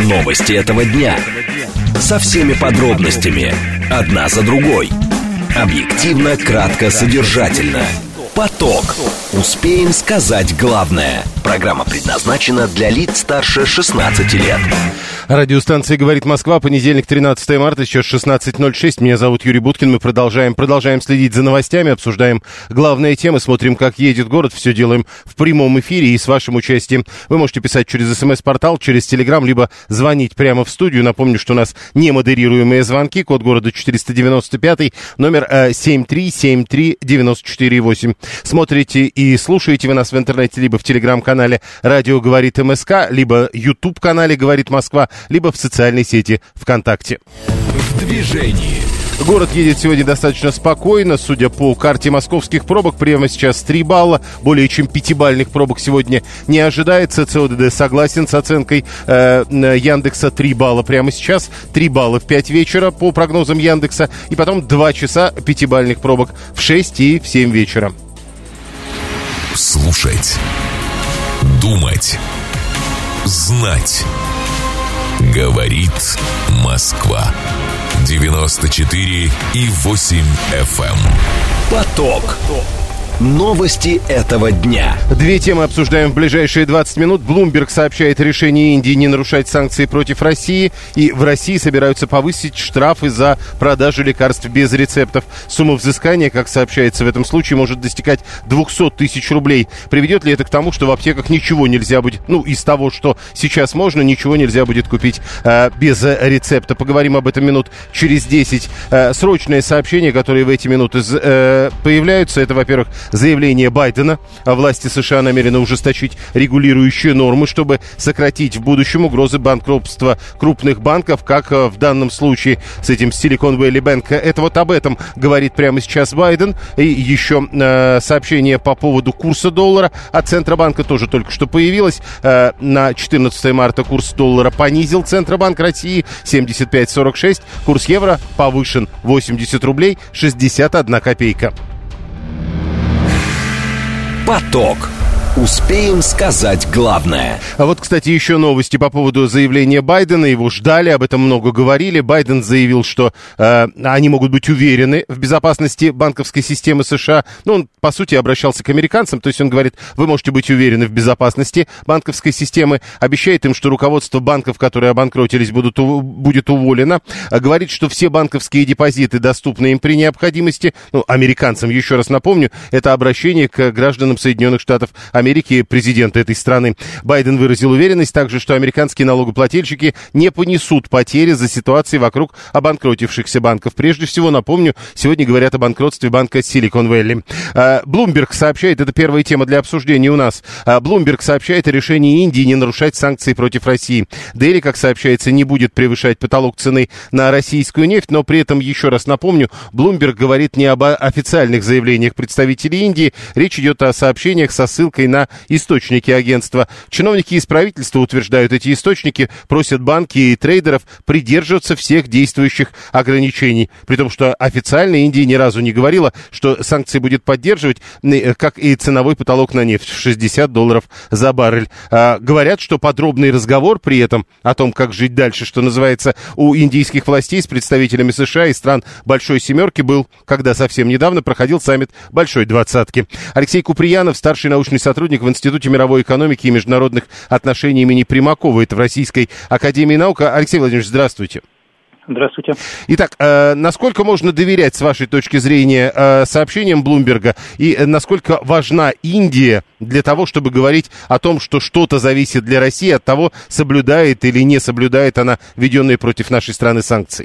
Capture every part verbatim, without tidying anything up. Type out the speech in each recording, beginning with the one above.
Новости этого дня. Со всеми подробностями. Одна за другой. Объективно, кратко, содержательно. Поток. Успеем сказать главное. Программа предназначена для лиц старше шестнадцати лет. Радиостанция «Говорит Москва», понедельник, тринадцатое марта, сейчас шестнадцать ноль шесть. Меня зовут Юрий Буткин. Мы продолжаем, продолжаем следить за новостями, обсуждаем главные темы, смотрим, как едет город. Все делаем в прямом эфире и с вашим участием. Вы можете писать через СМС-портал, через Телеграм, либо звонить прямо в студию. Напомню, что у нас не модерируемые звонки. Код города четыреста девяносто пять, номер э, семь три семь три девять четыре восемь. Смотрите и слушаете вы нас в интернете либо в Телеграм-канале «Радио говорит МСК», либо YouTube-канале «Говорит Москва», либо в социальной сети ВКонтакте. В движении. Город едет сегодня достаточно спокойно. Судя по карте московских пробок, прямо сейчас три балла. Более чем пятибалльных пробок сегодня не ожидается. ЦОДД согласен с оценкой э, Яндекса. три балла прямо сейчас. три балла в пять вечера по прогнозам Яндекса. И потом два часа пятибалльных пробок в шесть и в семь вечера. Слушать. Думать. Знать. Говорит Москва. девяносто четыре и восемь эф эм. Поток. Новости этого дня. Две темы обсуждаем в ближайшие двадцать минут. Bloomberg сообщает о решении Индии не нарушать санкции против России. И в России собираются повысить штрафы за продажу лекарств без рецептов. Сумма взыскания, как сообщается в этом случае, может достигать двести тысяч рублей. Приведет ли это к тому, что в аптеках ничего нельзя будет, ну, из того, что сейчас можно, ничего нельзя будет купить э, без рецепта? Поговорим об этом минут через десять. Э, срочные сообщения, которые в эти минуты э, появляются, это, во-первых, заявление Байдена. Власти США намерены ужесточить регулирующие нормы, чтобы сократить в будущем угрозы банкротства крупных банков, как в данном случае с этим Silicon Valley Bank. Это вот об этом говорит прямо сейчас Байден. И еще э, сообщение по поводу курса доллара от Центробанка тоже только что появилось. Э, на четырнадцатое марта курс доллара понизил Центробанк России семьдесят пять сорок шесть. Курс евро повышен восемьдесят рублей шестьдесят одна копейка. Поток. Успеем сказать главное. А вот, кстати, еще новости по поводу заявления Байдена. Его ждали, об этом много говорили. Байден заявил, что э, они могут быть уверены в безопасности банковской системы США. Ну, он, по сути, обращался к американцам. То есть он говорит, вы можете быть уверены в безопасности банковской системы. Обещает им, что руководство банков, которые обанкротились, будут, будет уволено. Говорит, что все банковские депозиты доступны им при необходимости. Ну, американцам, еще раз напомню, это обращение к гражданам Соединенных Штатов Америки. Америки, президента этой страны. Байден выразил уверенность также, что американские налогоплательщики не понесут потери за ситуации вокруг обанкротившихся банков. Прежде всего, напомню, сегодня говорят о банкротстве банка Silicon Valley. Bloomberg сообщает, это первая тема для обсуждения у нас. Bloomberg сообщает о решении Индии не нарушать санкции против России. Дели, как сообщается, не будет превышать потолок цены на российскую нефть, но при этом, еще раз напомню, Bloomberg говорит не об официальных заявлениях представителей Индии. Речь идет о сообщениях со ссылкой на источники агентства. Чиновники из правительства утверждают, эти источники просят банки и трейдеров придерживаться всех действующих ограничений. При том, что официально Индия ни разу не говорила, что санкции будет поддерживать, как и ценовой потолок на нефть в шестьдесят долларов за баррель. А, говорят, что подробный разговор при этом о том, как жить дальше, что называется, у индийских властей с представителями США и стран Большой Семерки был, когда совсем недавно проходил саммит Большой Двадцатки. Алексей Куприянов, старший научный сотрудник в Институте мировой экономики и международных отношений имени Примакова, это в Российской академии наук. Алексей Владимирович, здравствуйте. Здравствуйте. Итак, э, насколько можно доверять, с вашей точки зрения, э, сообщениям Блумберга, и э, насколько важна Индия для того, чтобы говорить о том, что что-то зависит для России от того, соблюдает или не соблюдает она введенные против нашей страны санкции?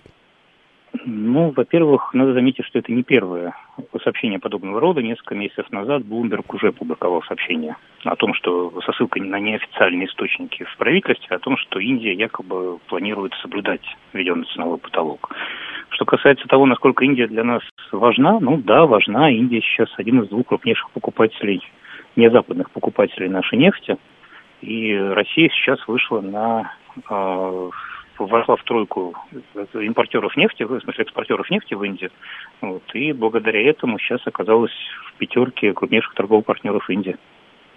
Ну, во-первых, надо заметить, что это не первое сообщение подобного рода. Несколько месяцев назад Bloomberg уже публиковал сообщение о том, что со ссылкой на неофициальные источники в правительстве, о том, что Индия якобы планирует соблюдать введенный ценовой потолок. Что касается того, насколько Индия для нас важна, ну да, важна. Индия сейчас один из двух крупнейших покупателей, не западных покупателей нашей нефти. И Россия сейчас вышла на... Э, вошла в тройку импортеров нефти, в смысле экспортеров нефти в Индию, вот, и благодаря этому сейчас оказалась в пятерке крупнейших торговых партнеров Индии.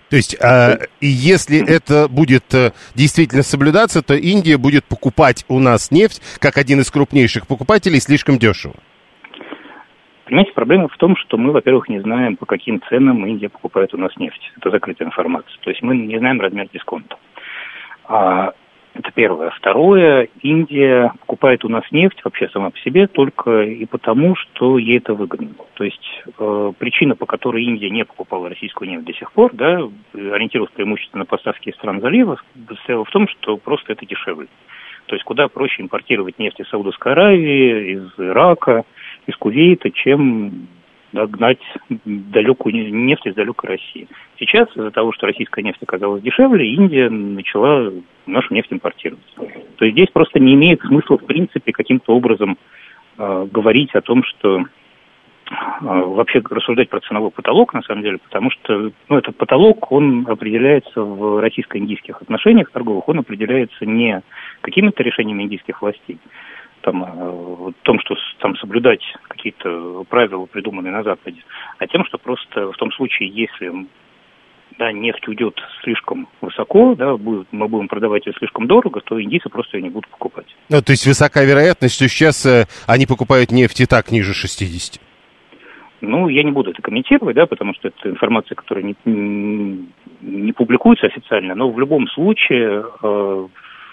То есть, э, и если это будет э, действительно соблюдаться, то Индия будет покупать у нас нефть, как один из крупнейших покупателей, слишком дешево. Понимаете, проблема в том, что мы, во-первых, не знаем, по каким ценам Индия покупает у нас нефть. Это закрытая информация. То есть мы не знаем размер дисконта. А, это первое. Второе, Индия покупает у нас нефть вообще сама по себе только и потому, что ей это выгодно. То есть э, причина, по которой Индия не покупала российскую нефть до сих пор, да, ориентировалась преимущественно на поставки из стран залива, состояла в том, что просто это дешевле. То есть куда проще импортировать нефть из Саудовской Аравии, из Ирака, из Кувейта, чем да, гнать далекую нефть из далекой России. Сейчас из-за того, что российская нефть оказалась дешевле, Индия начала нашу нефть импортировать. То есть здесь просто не имеет смысла, в принципе, каким-то образом э, говорить о том, что э, вообще рассуждать про ценовой потолок, на самом деле, потому что ну, этот потолок, он определяется в российско-индийских отношениях торговых, он определяется не какими-то решениями индийских властей, там, в том, что там соблюдать какие-то правила, придуманные на Западе, а тем, что просто в том случае, если да, нефть уйдет слишком высоко, да, будет, мы будем продавать ее слишком дорого, то индийцы просто ее не будут покупать. Ну, то есть высока вероятность, что сейчас э, они покупают нефть и так ниже шестидесяти? Ну, я не буду это комментировать, да, потому что это информация, которая не, не, не публикуется официально, но в любом случае э,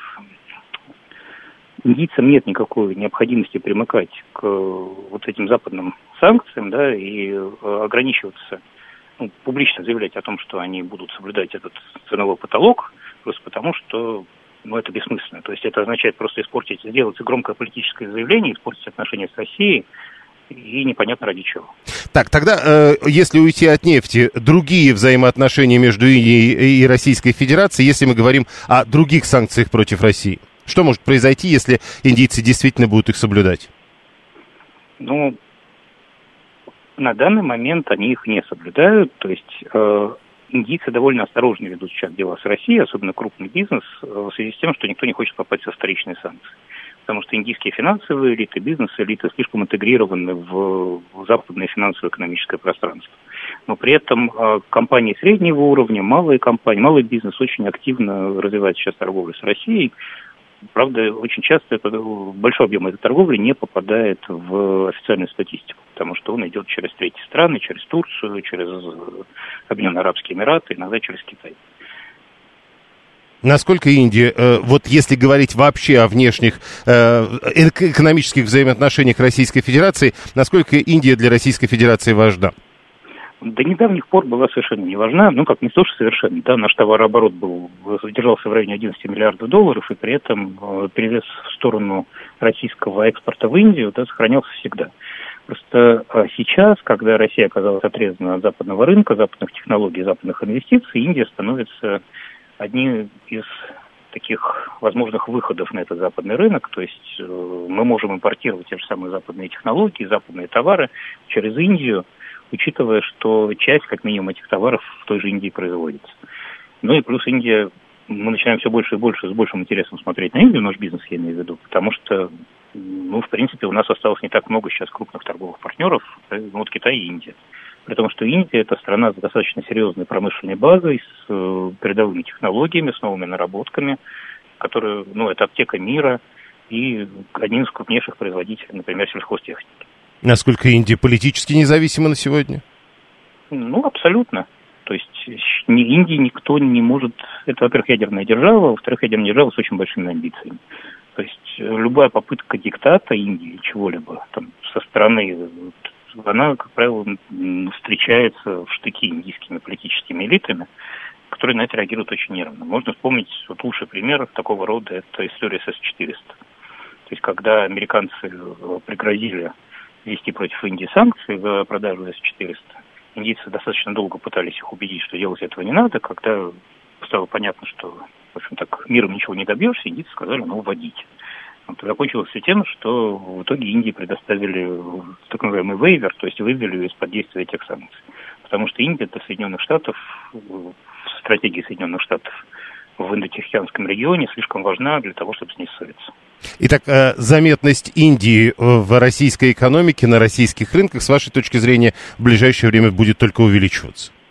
индийцам нет никакой необходимости примыкать к вот этим западным санкциям, да, и э, ограничиваться, ну, публично заявлять о том, что они будут соблюдать этот ценовой потолок, просто потому что, ну, это бессмысленно. То есть это означает просто испортить, сделать громкое политическое заявление, испортить отношения с Россией, и непонятно ради чего. Так, тогда, э, если уйти от нефти, другие взаимоотношения между Индией и Российской Федерацией, если мы говорим о других санкциях против России, что может произойти, если индийцы действительно будут их соблюдать? Ну, на данный момент они их не соблюдают, то есть э, индийцы довольно осторожно ведут сейчас дела с Россией, особенно крупный бизнес, э, в связи с тем, что никто не хочет попасть со вторичные санкции. Потому что индийские финансовые элиты, бизнес-элиты слишком интегрированы в, в западное финансово-экономическое пространство. Но при этом э, компании среднего уровня, малые компании, малый бизнес очень активно развивает сейчас торговлю с Россией. Правда, очень часто это, большой объем этой торговли не попадает в официальную статистику, потому что он идет через третьи страны, через Турцию, через Объединенные Арабские Эмираты, иногда через Китай. Насколько Индия, э, вот если говорить вообще о внешних э, экономических взаимоотношениях Российской Федерации, насколько Индия для Российской Федерации важна? До недавних пор была совершенно не важна, ну как не то, что совершенно, да, наш товарооборот был, держался в районе одиннадцати миллиардов долларов, и при этом э, перевес в сторону российского экспорта в Индию, да, сохранялся всегда. Просто э, сейчас, когда Россия оказалась отрезана от западного рынка, западных технологий, западных инвестиций, Индия становится одним из таких возможных выходов на этот западный рынок, то есть э, мы можем импортировать те же самые западные технологии, западные товары через Индию, учитывая, что часть, как минимум, этих товаров в той же Индии производится. Ну и плюс Индия, мы начинаем все больше и больше, с большим интересом смотреть на Индию, наш бизнес я имею в виду, потому что, ну, в принципе, у нас осталось не так много сейчас крупных торговых партнеров, ну, вот Китай и Индия. При том, что Индия – это страна с достаточно серьезной промышленной базой, с э, передовыми технологиями, с новыми наработками, которые, ну, это аптека мира и один из крупнейших производителей, например, сельхозтехники. Насколько Индия политически независима на сегодня? Ну, абсолютно. То есть ни Индии никто не может... Это, во-первых, ядерная держава, во-вторых, ядерная держава с очень большими амбициями. То есть любая попытка диктата Индии, чего-либо, там, со стороны... она, как правило, встречается в штыки индийскими политическими элитами, которые на это реагируют очень нервно. Можно вспомнить, вот лучший пример такого рода, это история с эс четыреста. То есть, когда американцы пригрозили ввести против Индии санкции за продажу эс четыреста, индийцы достаточно долго пытались их убедить, что делать этого не надо. Когда стало понятно, что, в общем, так миром ничего не добьешься, индийцы сказали, ну, вводите. Вот, закончилось все тем, что в итоге Индии предоставили так называемый вейвер, то есть вывели из-под действия этих санкций. Потому что Индия для Соединенных Штатов, в стратегии Соединенных Штатов в Индо-Тихоокеанском регионе слишком важна для того, чтобы с ней ссориться. Итак, заметность Индии в российской экономике, на российских рынках, с вашей точки зрения, в ближайшее время будет только увеличиваться?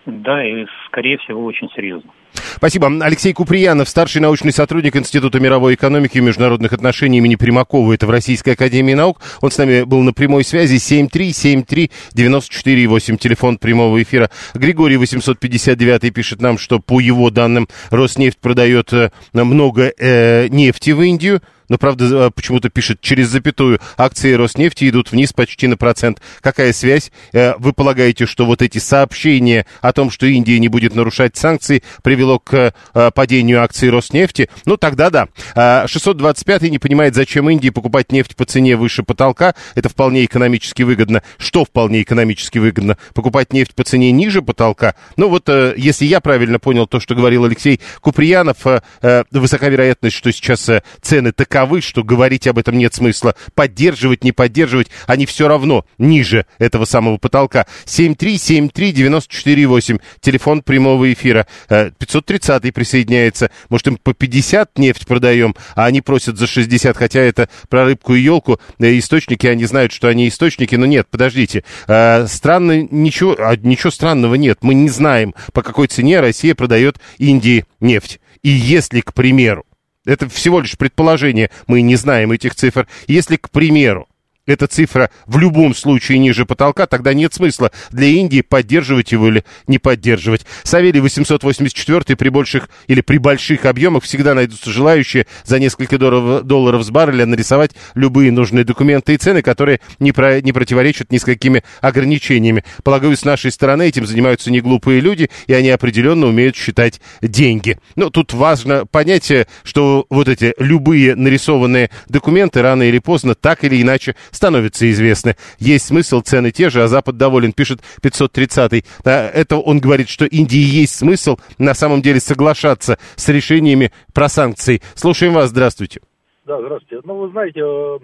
Да, и, скорее всего, очень серьезно. Спасибо. Алексей Куприянов, старший научный сотрудник Института мировой экономики и международных отношений имени Примакова, это в Российской академии наук. Он с нами был на прямой связи. семь три семь три девять четыре восемь, телефон прямого эфира. Григорий восемьсот пятьдесят девять пишет нам, что по его данным Роснефть продает много э, нефти в Индию. Но, правда, почему-то пишет через запятую. Акции Роснефти идут вниз почти на процент. Какая связь? Вы полагаете, что вот эти сообщения о том, что Индия не будет нарушать санкции, привело к падению акций Роснефти? Ну, тогда да. шестьсот двадцать пятый не понимает, зачем Индии покупать нефть по цене выше потолка. Это вполне экономически выгодно. Что вполне экономически выгодно? Покупать нефть по цене ниже потолка? Ну, вот, если я правильно понял то, что говорил Алексей Куприянов, высока вероятность, что сейчас цены таковы, что говорить об этом нет смысла. Поддерживать, не поддерживать, они все равно ниже этого самого потолка. семь три семь три девять четыре восемь, телефон прямого эфира. пятьсот тридцатый присоединяется. Может, им по пятьдесят нефть продаем, а они просят за шестьдесят, хотя это про рыбку и елку. Источники, они знают, что они источники, но нет, подождите. Странно, ничего, ничего странного нет. Мы не знаем, по какой цене Россия продает Индии нефть. И если, к примеру, это всего лишь предположение, мы не знаем этих цифр. Если, к примеру, эта цифра в любом случае ниже потолка, тогда нет смысла для Индии поддерживать его или не поддерживать. Савелий восемьсот восемьдесят четыре, при больших или при больших объемах всегда найдутся желающие за несколько долларов, долларов с барреля нарисовать любые нужные документы и цены, которые не, про, не противоречат ни с какими ограничениями. Полагаю, с нашей стороны этим занимаются не глупые люди, и они определенно умеют считать деньги. Но тут важно понять, что вот эти любые нарисованные документы рано или поздно так или иначе становятся известны. Есть смысл, цены те же, а Запад доволен, пишет пятьсот тридцатый. Это он говорит, что Индии есть смысл на самом деле соглашаться с решениями про санкции. Слушаем вас, здравствуйте. Да, здравствуйте. Ну, вы знаете, в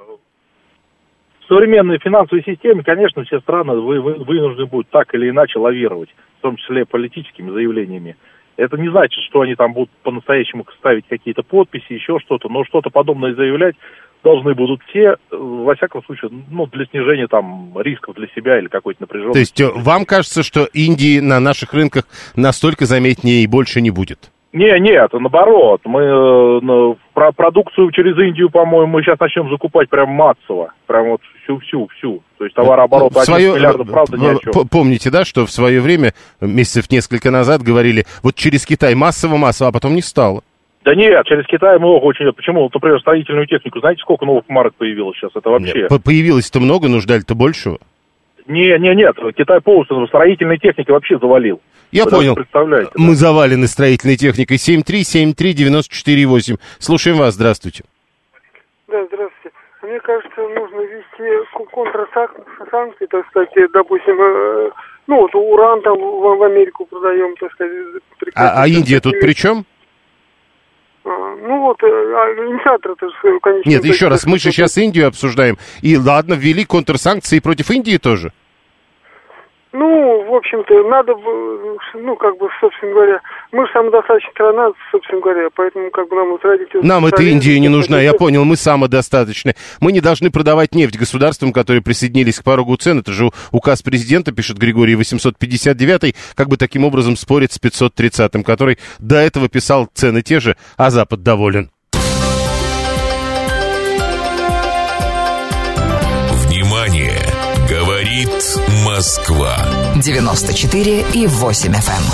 современной финансовой системе, конечно, все страны вы, вы, вынуждены будут так или иначе лавировать, в том числе политическими заявлениями. Это не значит, что они там будут по-настоящему ставить какие-то подписи, еще что-то, но что-то подобное заявлять должны будут все, во всяком случае, ну, для снижения там рисков для себя или какой-то напряженности. То есть вам кажется, что Индии на наших рынках настолько заметнее и больше не будет? Не, нет, наоборот. Мы э, про продукцию через Индию, по-моему, мы сейчас начнем закупать прям массово. Прям вот всю-всю-всю. То есть товарооборот один миллиард, правда, ни о чем. Помните, да, что в свое время, месяцев несколько назад, говорили, вот через Китай массово-массово, а потом не стало. Да нет, через Китай много очень. Почему? Вот, например, строительную технику. Знаете, сколько новых марок появилось сейчас? Это вообще... Нет, появилось-то много, нуждали-то большего. Не, не, нет. Китай полностью строительной техники вообще завалил. Я Вы понял. Представляете, Мы да? завалены строительной техникой. семь три семь три девять четыре восемь. Слушаем вас. Здравствуйте. Да, здравствуйте. Мне кажется, нужно ввести контрсанкции, так сказать, допустим, э, ну вот уран там в, в Америку продаем, так сказать. А, а Индия тут при чем? А, ну вот, инициатор-то, конечно... Нет, еще раз, мы же сейчас Индию обсуждаем. И ладно, ввели контрсанкции против Индии тоже. Ну, в общем-то, надо, ну, как бы, собственно говоря, мы же самодостаточная страна, собственно говоря, поэтому, как бы, нам вот родители... Нам эта Индия не нужна, я понял, мы самодостаточны. Мы не должны продавать нефть государствам, которые присоединились к порогу цен. Это же указ президента, пишет Григорий восемьсот пятьдесят девять, как бы таким образом спорит с пятьсот тридцатым, который до этого писал цены те же, а Запад доволен. Внимание! Говорит Москва. девяносто четыре и восемь эф эм.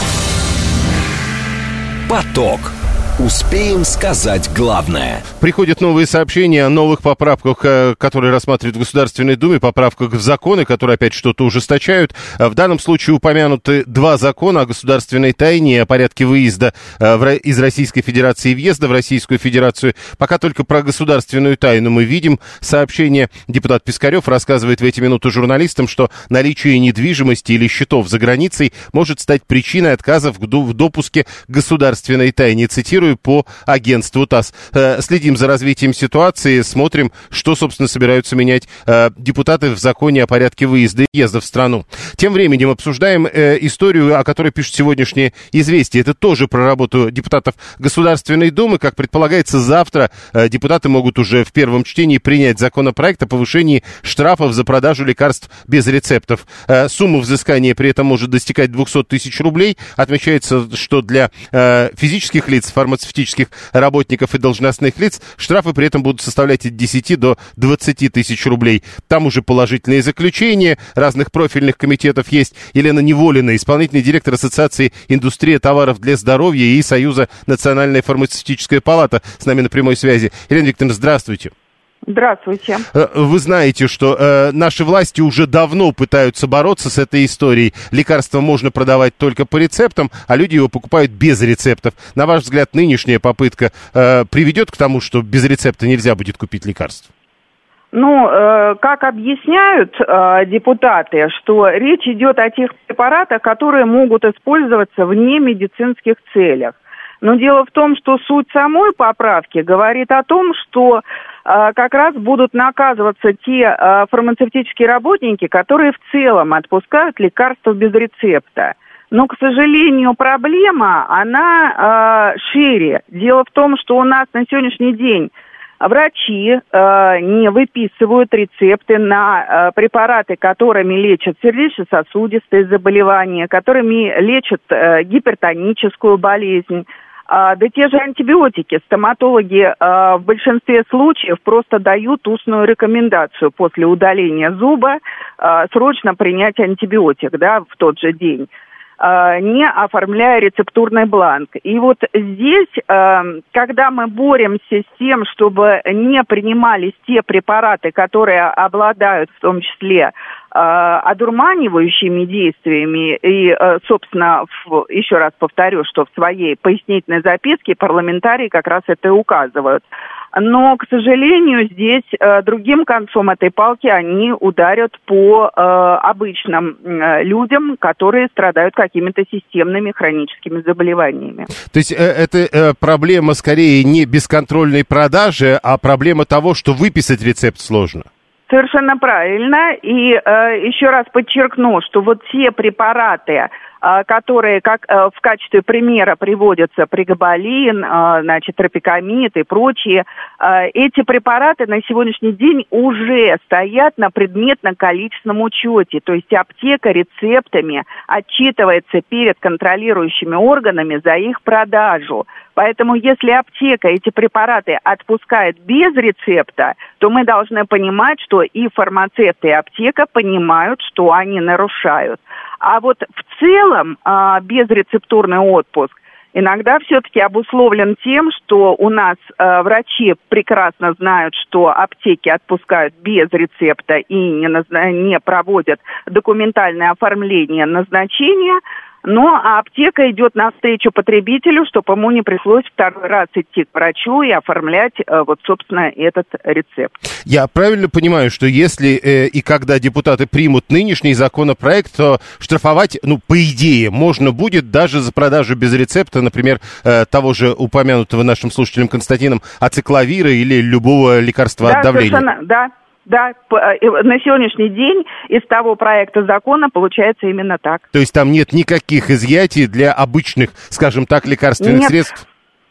Поток. Успеем сказать главное. Приходят новые сообщения о новых поправках, которые рассматривают в Государственной Думе, поправках в законы, которые опять что-то ужесточают. В данном случае упомянуты два закона о государственной тайне и о порядке выезда из Российской Федерации и въезда в Российскую Федерацию. Пока только про государственную тайну мы видим сообщение. Депутат Пискарев рассказывает в эти минуты журналистам, что наличие недвижимости или счетов за границей может стать причиной отказа в допуске к государственной тайне. Цитирую: цитирую по агентству ТАСС. Э, следим за развитием ситуации, смотрим, что, собственно, собираются менять э, депутаты в законе о порядке выезда и въезда в страну. Тем временем обсуждаем э, историю, о которой пишет сегодняшнее «Известия». Это тоже про работу депутатов Государственной Думы. Как предполагается, завтра э, депутаты могут уже в первом чтении принять законопроект о повышении штрафов за продажу лекарств без рецептов. Э, сумма взыскания при этом может достигать двести тысяч рублей. Отмечается, что для э, физических лиц, фармацевтических работников и должностных лиц штрафы при этом будут составлять от десяти до двадцати тысяч рублей. Там уже положительные заключения разных профильных комитетов есть. Елена Неволина, исполнительный директор Ассоциации индустрии товаров для здоровья и Союза Национальная фармацевтическая палата с нами на прямой связи. Елена Викторовна, здравствуйте. Здравствуйте. Вы знаете, что э, наши власти уже давно пытаются бороться с этой историей. Лекарства можно продавать только по рецептам, а люди его покупают без рецептов. На ваш взгляд, нынешняя попытка э, приведет к тому, что без рецепта нельзя будет купить лекарства? Ну, э, как объясняют э, депутаты, что речь идет о тех препаратах, которые могут использоваться в немедицинских целях. Но дело в том, что суть самой поправки говорит о том, что э, как раз будут наказываться те э, фармацевтические работники, которые в целом отпускают лекарства без рецепта. Но, к сожалению, проблема, она э, шире. Дело в том, что у нас на сегодняшний день врачи э, не выписывают рецепты на э, препараты, которыми лечат сердечно-сосудистые заболевания, которыми лечат э, гипертоническую болезнь. А, да те же антибиотики. Стоматологи а, в большинстве случаев просто дают устную рекомендацию после удаления зуба а, срочно принять антибиотик, да, в тот же день, а, не оформляя рецептурный бланк. И вот здесь, а, когда мы боремся с тем, чтобы не принимались те препараты, которые обладают в том числе одурманивающими действиями, и, собственно, в, еще раз повторю, что в своей пояснительной записке парламентарии как раз это и указывают. Но, к сожалению, здесь э, другим концом этой палки они ударят по э, обычным э, людям, которые страдают какими-то системными хроническими заболеваниями. То есть э, это э, проблема скорее не бесконтрольной продажи, а проблема того, что выписать рецепт сложно? Совершенно правильно. И э, еще раз подчеркну, что вот те препараты, э, которые как э, в качестве примера приводятся прегабалин, э, значит, тропикамид и прочие, э, эти препараты на сегодняшний день уже стоят на предметно-количественном учете. То есть аптека рецептами отчитывается перед контролирующими органами за их продажу. Поэтому если аптека эти препараты отпускает без рецепта, то мы должны понимать, что и фармацевты, и аптека понимают, что они нарушают. А вот в целом а, безрецептурный отпуск иногда все-таки обусловлен тем, что у нас а, врачи прекрасно знают, что аптеки отпускают без рецепта и не, назна- не проводят документальное оформление назначения. Ну, а аптека идет навстречу потребителю, чтобы ему не пришлось второй раз идти к врачу и оформлять, э, вот, собственно, этот рецепт. Я правильно понимаю, что если э, и когда депутаты примут нынешний законопроект, то штрафовать, ну, по идее, можно будет даже за продажу без рецепта, например, э, того же упомянутого нашим слушателем Константином ацикловира или любого лекарства да, от давления? Совершенно, да. Да, на сегодняшний день из того проекта закона получается именно так. То есть там нет никаких изъятий для обычных, скажем так, лекарственных нет. средств?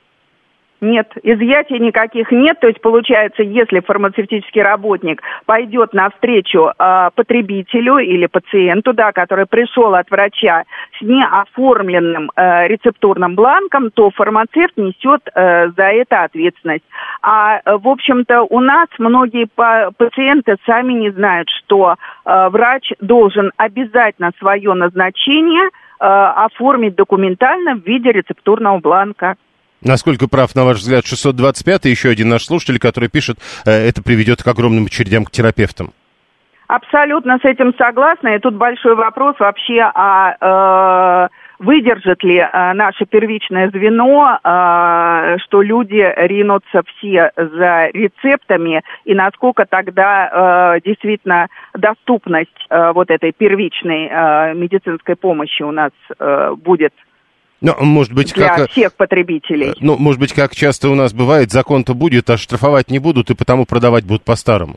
Нет, изъятий никаких нет. То есть, получается, если фармацевтический работник пойдет навстречу э, потребителю или пациенту, да, который пришел от врача с неоформленным э, рецептурным бланком, то фармацевт несет э, за это ответственность. А, э, в общем-то, у нас многие по- пациенты сами не знают, что э, врач должен обязательно свое назначение э, оформить документально в виде рецептурного бланка. Насколько прав, на ваш взгляд, шестьсот двадцать пятый, еще один наш слушатель, который пишет, это приведет к огромным очередям к терапевтам? Абсолютно с этим согласна. И тут большой вопрос вообще, а э, выдержит ли э, наше первичное звено, э, что люди ринутся все за рецептами, и насколько тогда э, действительно доступность э, вот этой первичной э, медицинской помощи у нас э, будет Ну, может быть, для как, всех потребителей. Ну, может быть, как часто у нас бывает, закон-то будет, а штрафовать не будут, и потому продавать будут по-старому.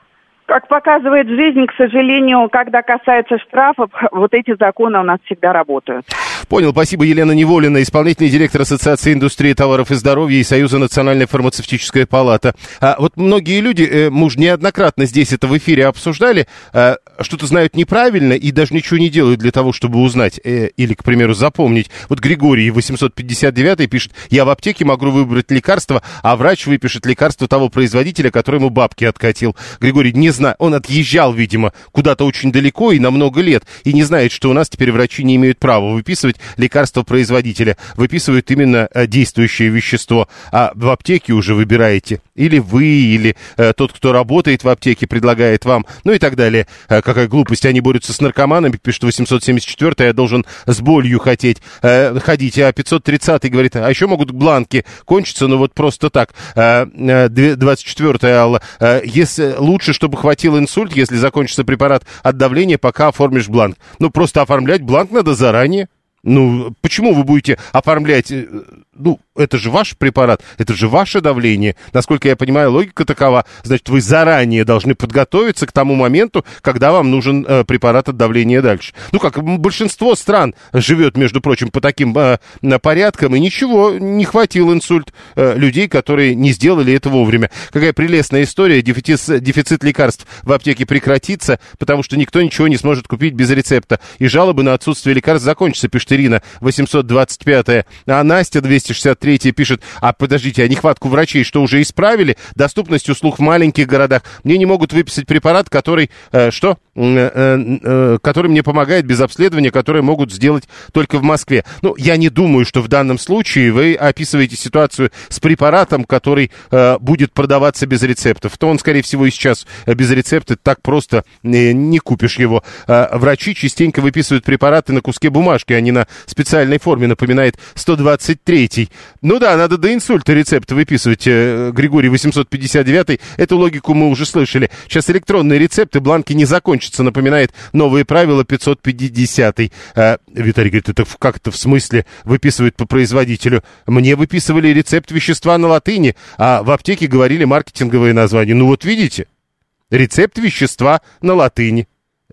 Как показывает жизнь, к сожалению, когда касается штрафов, вот эти законы у нас всегда работают. Понял, спасибо. Елена Неволина, исполнительный директор Ассоциации индустрии товаров и здоровья и Союза Национальная фармацевтическая палата. А вот многие люди, мы уже неоднократно здесь это в эфире обсуждали, что-то знают неправильно и даже ничего не делают для того, чтобы узнать или, к примеру, запомнить. Вот Григорий восемьсот пятьдесят девятый пишет: я в аптеке могу выбрать лекарство, а врач выпишет лекарство того производителя, который ему бабки откатил. Григорий не знает, он отъезжал, видимо, куда-то очень далеко и на много лет, и не знает, что у нас теперь врачи не имеют права выписывать лекарства производителя, выписывают именно действующее вещество, а в аптеке уже выбираете или вы, или э, тот, кто работает в аптеке, предлагает вам, ну и так далее. Э, какая глупость, они борются с наркоманами, пишет восемьсот семьдесят четвёртый, я должен с болью хотеть, э, ходить, а пятьсот тридцатый говорит, а еще могут бланки кончиться, ну вот просто так. Э, двадцать четвёртая Алла, э, если, лучше, чтобы хватил инсульт, если закончится препарат от давления, пока оформишь бланк. Ну просто оформлять бланк надо заранее. Ну, почему вы будете оформлять, ну, это же ваш препарат, это же ваше давление. Насколько я понимаю, логика такова, значит, вы заранее должны подготовиться к тому моменту, когда вам нужен э, препарат от давления дальше. Ну, как большинство стран живет, между прочим, по таким э, порядкам, и ничего, не хватил инсульт э, людей, которые не сделали это вовремя. Какая прелестная история, дефицит, дефицит лекарств в аптеке прекратится, потому что никто ничего не сможет купить без рецепта, и жалобы на отсутствие лекарств закончатся, пишет Ирина, восемьсот двадцать пятая. А Настя, двести шестьдесят третья, пишет: а подождите, а нехватку врачей что, уже исправили? Доступность услуг в маленьких городах. Мне не могут выписать препарат, который, э, что? Э, э, который мне помогает без обследования, который могут сделать только в Москве. Ну, я не думаю, что в данном случае вы описываете ситуацию с препаратом, который э, будет продаваться без рецептов. То он, скорее всего, и сейчас без рецепта так просто э, не купишь его. Э, врачи частенько выписывают препараты на куске бумажки, а не на специальной форме, напоминает сто двадцать третий. Ну да, надо до инсульта рецепт выписывать, э, Григорий восемьсот пятьдесят девятый. Эту логику мы уже слышали. Сейчас электронные рецепты, бланки не закончатся, напоминает новые правила пятьсот пятидесятый. Э, Виталий говорит, это как это в смысле выписывают по производителю? Мне выписывали рецепт вещества на латыни, а в аптеке говорили маркетинговые названия. Ну вот видите, рецепт вещества на латыни.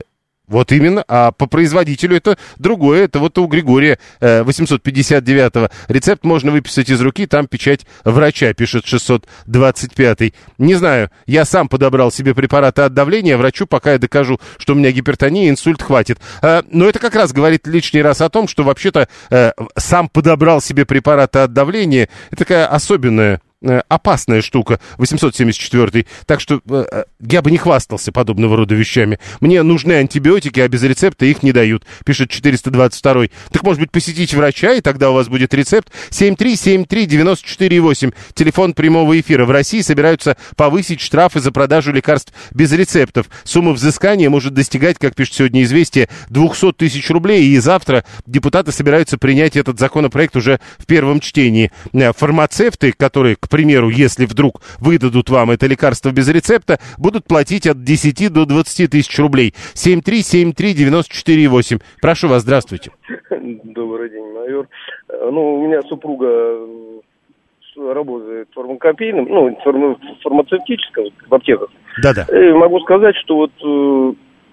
Вот именно, а по производителю это другое, это вот у Григория э, восемьсот пятьдесят девятого. Рецепт можно выписать из руки, там печать врача, пишет шестьсот двадцать пятый. Не знаю, я сам подобрал себе препараты от давления, врачу, пока я докажу, что у меня гипертония, инсульт хватит. Э, но это как раз говорит лишний раз о том, что вообще-то э, сам подобрал себе препараты от давления, это такая особенная, опасная штука, восемьсот семьдесят четвёртый. Так что э, я бы не хвастался подобного рода вещами. Мне нужны антибиотики, а без рецепта их не дают, пишет четыреста двадцать второй. Так, может быть, посетите врача, и тогда у вас будет рецепт. семь три семь три девять четыре восемь. Телефон прямого эфира. В России собираются повысить штрафы за продажу лекарств без рецептов. Сумма взыскания может достигать, как пишет сегодня «Известия», двести тысяч рублей. И завтра депутаты собираются принять этот законопроект уже в первом чтении. Фармацевты, которые, к примеру, если вдруг выдадут вам это лекарство без рецепта, будут платить от десяти до двадцати тысяч рублей. семь три семь три девять четыре восемь. Прошу вас, здравствуйте. Добрый день, майор. Ну, у меня супруга работает фармакопейным, ну, фармацевтическом в аптеках. Да-да. И могу сказать, что вот э,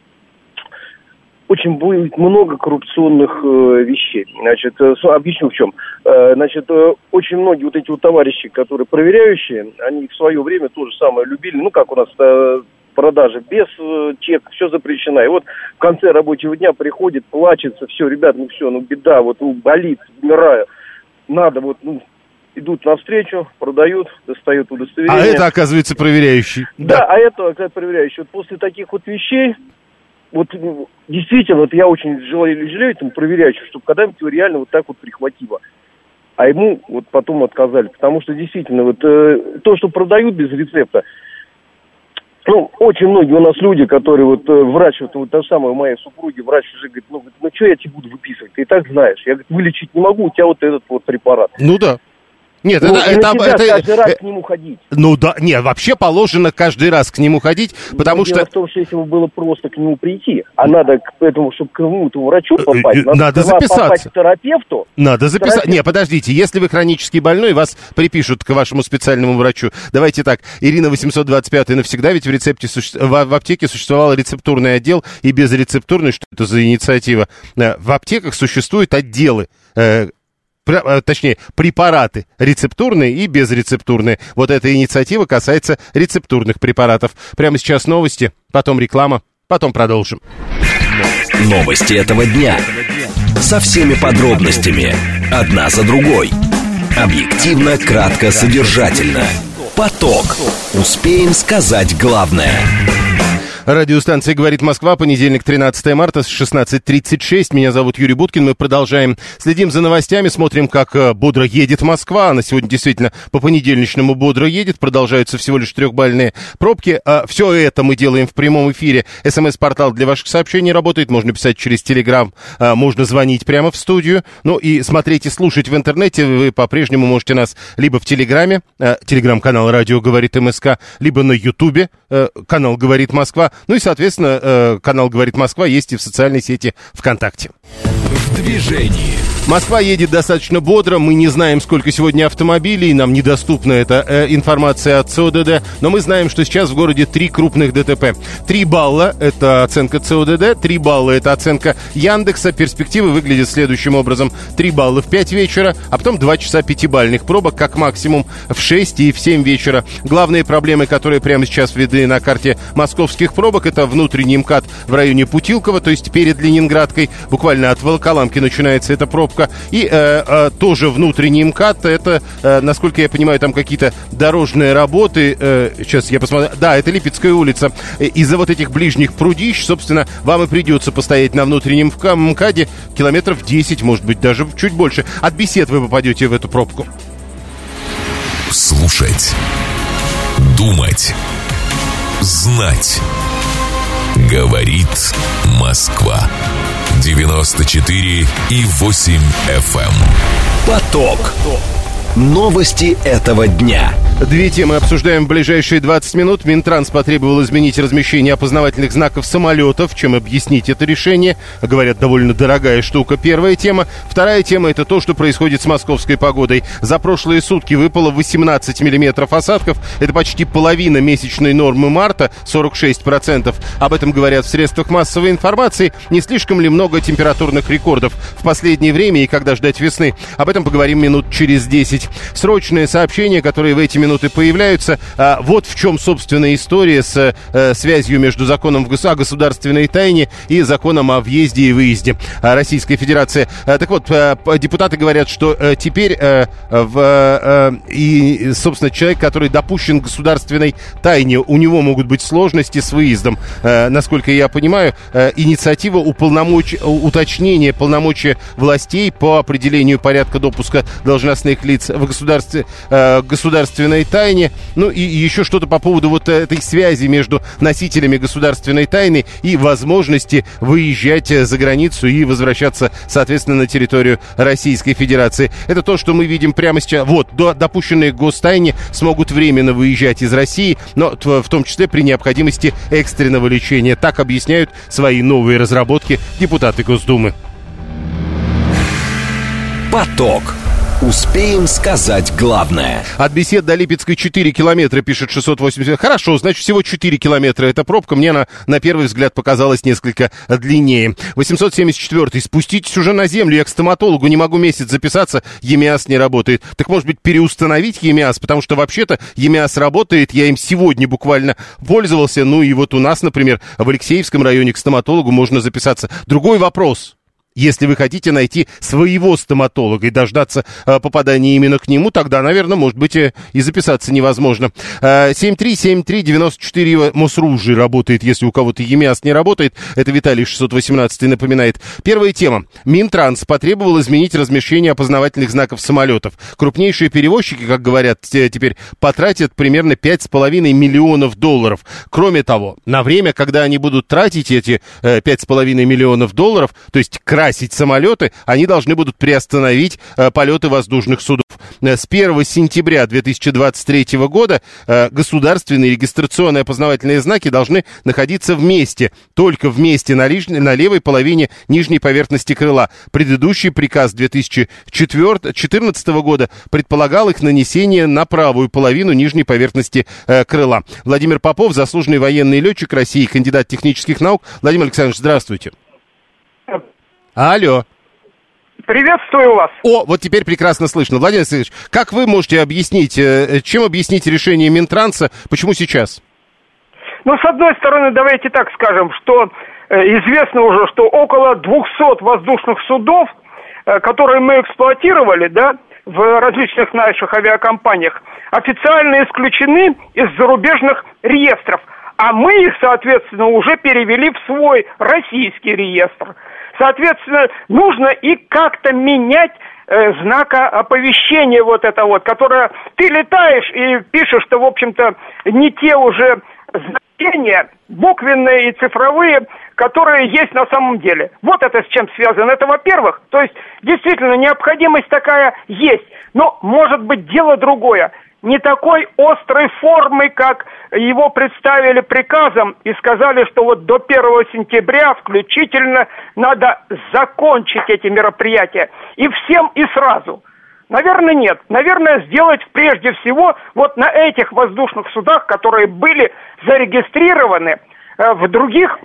очень будет много коррупционных э, вещей. Значит, э, объясню в чем. Э, значит, э, очень многие вот эти вот товарищи, которые проверяющие, они в свое время тоже самое любили, ну, как у нас э, продажи без э, чека, все запрещено. И вот в конце рабочего дня приходит, плачется, все, ребят, ну все, ну беда, вот ну, болит, умираю. Надо вот, ну, идут навстречу, продают, достают удостоверение. А это, оказывается, проверяющий. Да, да, а это, оказывается, проверяющий. Вот после таких вот вещей, вот действительно, вот я очень жалею, жалею этому проверяющему, чтобы когда-нибудь его реально вот так вот прихватило. А ему вот потом отказали. Потому что действительно, вот э, то, что продают без рецепта, ну, очень многие у нас люди, которые вот э, врач, вот, вот та же самая моя супруга, врач уже говорит, ну, ну что я тебе буду выписывать, ты и так знаешь. Я, говорит, вылечить не могу, у тебя вот этот вот препарат. Ну да. Нет, ну, это, и это, на себя это, каждый раз это, к нему ходить. Ну да, нет, вообще положено каждый раз к нему ходить, потому Но что... Дело в том, что если бы было просто к нему прийти, а надо к этому, чтобы к кому-то врачу попасть, надо, надо записаться. попасть к терапевту. Надо записать. Терапевт. Не, подождите, если вы хронически больной, вас припишут к вашему специальному врачу. Давайте так, Ирина восемьсот двадцать пять навсегда, ведь в рецепте суще... в, в аптеке существовал рецептурный отдел и безрецептурный, что это за инициатива? В аптеках существуют отделы, э, пр... точнее, препараты рецептурные и безрецептурные. Вот эта инициатива касается рецептурных препаратов. Прямо сейчас новости, потом реклама, потом продолжим. Новости этого дня. Со всеми подробностями. Одна за другой. Объективно, кратко, содержательно. Поток. Успеем сказать главное. Радиостанция «Говорит Москва», понедельник, тринадцатое марта, шестнадцать тридцать шесть. Меня зовут Юрий Буткин. Мы продолжаем. Следим за новостями, смотрим, как бодро едет Москва. Она сегодня действительно по понедельничному бодро едет. Продолжаются всего лишь трехбальные пробки. Все это мы делаем в прямом эфире. СМС-портал для ваших сообщений работает. Можно писать через Телеграм, можно звонить прямо в студию. Ну и смотреть и слушать в интернете вы по-прежнему можете нас либо в Телеграме, Телеграм-канал «Радио говорит МСК», либо на Ютубе, канал «Говорит Москва». Ну и, соответственно, канал «Говорит Москва» есть и в социальной сети ВКонтакте. В движении. Москва едет достаточно бодро. Мы не знаем, сколько сегодня автомобилей. Нам недоступна эта э, информация от ЦОДД. Но мы знаем, что сейчас в городе три крупных ДТП. Три балла – это оценка ЦОДД. Три балла – это оценка Яндекса. Перспективы выглядят следующим образом. Три балла в пять вечера, а потом два часа пятибалльных пробок, как максимум в шесть и в семь вечера. Главные проблемы, которые прямо сейчас видны на карте московских пробок, это внутренний МКАД в районе Путилково, то есть перед Ленинградкой. Буквально от Волоколамки начинается эта пробка. И э, э, тоже внутренний МКАД, это, э, насколько я понимаю, там какие-то дорожные работы. Э, сейчас я посмотрю. Да, это Липецкая улица. Из-за вот этих ближних прудищ, собственно, вам и придется постоять на внутреннем МКАДе километров десять, может быть, даже чуть больше. От Бесед вы попадете в эту пробку. Слушать. Думать. Знать. Говорит Москва. девяносто четыре и восемь эф эм. Поток. Новости этого дня. Две темы обсуждаем в ближайшие двадцать минут. Минтранс потребовал изменить размещение опознавательных знаков самолетов. Чем объяснить это решение? Говорят, довольно дорогая штука. Первая тема. Вторая тема – это то, что происходит с московской погодой. За прошлые сутки выпало восемнадцать миллиметров осадков. Это почти половина месячной нормы марта, сорок шесть процентов. Об этом говорят в средствах массовой информации. Не слишком ли много температурных рекордов в последнее время и когда ждать весны? Об этом поговорим минут через десять. Срочные сообщения, которые в эти минуты появляются. А, вот в чем, собственно, история с а, связью между законом о государственной тайне и законом о въезде и выезде Российской Федерации. А, так вот, а, депутаты говорят, что а, теперь а, в, а, и, собственно, человек, который допущен к государственной тайне, у него могут быть сложности с выездом. А, насколько я понимаю, а, инициатива уполномоч... уточнения полномочий властей по определению порядка допуска должностных лиц в государстве, э, государственной тайне. Ну и еще что-то по поводу вот этой связи между носителями государственной тайны и возможности выезжать за границу и возвращаться, соответственно, на территорию Российской Федерации. Это то, что мы видим прямо сейчас. Вот, до, допущенные к гостайне смогут временно выезжать из России, но в том числе при необходимости экстренного лечения. Так объясняют свои новые разработки депутаты Госдумы. Поток. Успеем сказать главное. От Бесед до Липецкой четыре километра, пишет шестьсот восемьдесят. Хорошо, значит, всего четыре километра. Эта пробка мне на, на первый взгляд показалась несколько длиннее. восемьсот семьдесят четыре. Спуститесь уже на землю, я к стоматологу не могу месяц записаться, ЕМИАС не работает. Так, может быть, переустановить ЕМИАС, потому что вообще-то ЕМИАС работает, я им сегодня буквально пользовался. Ну и вот у нас, например, в Алексеевском районе к стоматологу можно записаться. Другой вопрос. Если вы хотите найти своего стоматолога и дождаться э, попадания именно к нему, тогда, наверное, может быть, и, и записаться невозможно. Э, семь три семь три девять четыре МОСРУ работает, если у кого-то ЕМИАС не работает. Это Виталий шестьсот восемнадцать напоминает. Первая тема. Минтранс потребовал изменить размещение опознавательных знаков самолетов. Крупнейшие перевозчики, как говорят, теперь потратят примерно пять с половиной миллионов долларов. Кроме того, на время, когда они будут тратить эти э, пять с половиной миллионов долларов, то есть крайне красить самолеты, они должны будут приостановить э, полеты воздушных судов. С первого сентября две тысячи двадцать третьего года э, государственные регистрационные опознавательные знаки должны находиться вместе, только вместе на, лиж... на левой половине нижней поверхности крыла. Предыдущий приказ две тысячи четырнадцатого года предполагал их нанесение на правую половину нижней поверхности э, крыла. Владимир Попов, заслуженный военный летчик России, кандидат технических наук. Владимир Александрович, здравствуйте. Алло. Приветствую вас. О, вот теперь прекрасно слышно. Владимир Александрович, как вы можете объяснить, чем объяснить решение Минтранса, почему сейчас? Ну, с одной стороны, давайте так скажем, что э, известно уже, что около двухсот воздушных судов, э, которые мы эксплуатировали, да, в различных наших авиакомпаниях, официально исключены из зарубежных реестров, а мы их, соответственно, уже перевели в свой российский реестр. Соответственно, нужно и как-то менять э, знака оповещения вот это вот, которое ты летаешь и пишешь, что, в общем-то, не те уже значения, буквенные и цифровые, которые есть на самом деле. Вот это с чем связано. Это, во-первых, то есть, действительно, необходимость такая есть, но, может быть, дело другое. Не такой острой формы, как его представили приказом и сказали, что вот до первого сентября включительно надо закончить эти мероприятия. И всем, и сразу. Наверное, нет. Наверное, сделать прежде всего вот на этих воздушных судах, которые были зарегистрированы э, в других